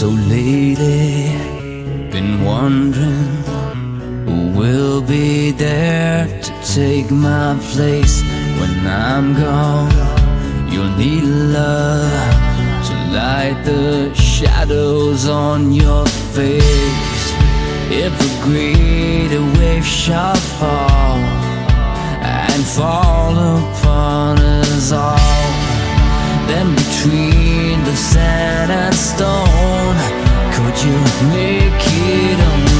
So lately, been wondering who will be there to take my place when I'm gone. You'll need love to light the shadows on your face. If a greater wave shall fall and fall upon us all, then between the sand and stone, could you make it on?